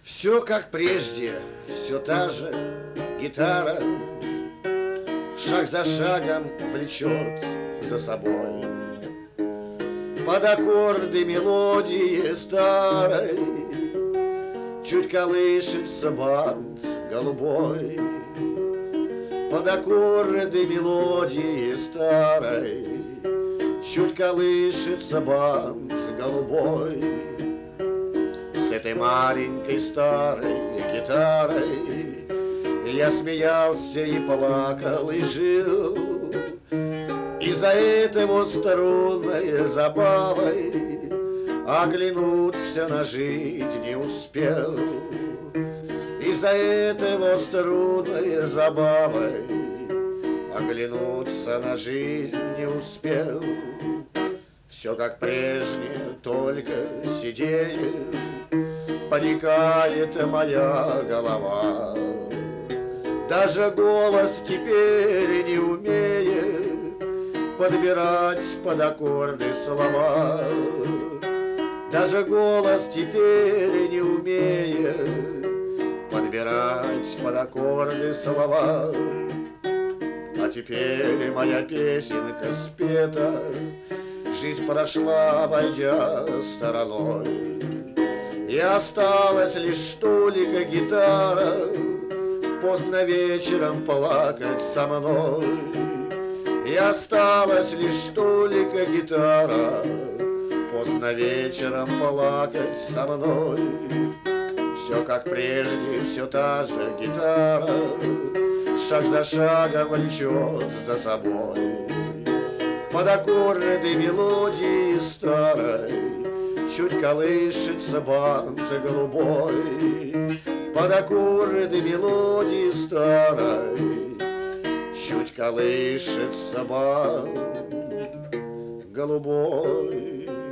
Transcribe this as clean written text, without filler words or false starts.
Все как прежде, все та же гитара, шаг за шагом влечет за собой под аккорды мелодии старой. Чуть колышется бант голубой под аккорды мелодии старой. Чуть колышется бант голубой. С этой маленькой старой гитарой я смеялся и плакал, и жил. И за этой вот струнной забавой оглянуться на жизнь не успел. И за этой вот струнной забавой оглянуться на жизнь не успел. Все как прежнее, только сидеет, поникает моя голова. Даже голос теперь не умеет подбирать под аккорды слова. Даже голос теперь не умеет подбирать под аккорды слова. А теперь моя песенка спета, жизнь прошла, обойдя стороной. И осталась лишь только гитара поздно вечером плакать со мной. И осталась лишь только гитара поздно вечером плакать со мной. Все как прежде, все та же гитара шаг за шагом влечет за собой под аккорды мелодии старой. Чуть колышется бант голубой под аккорды мелодии старой. Чуть колышется бант голубой.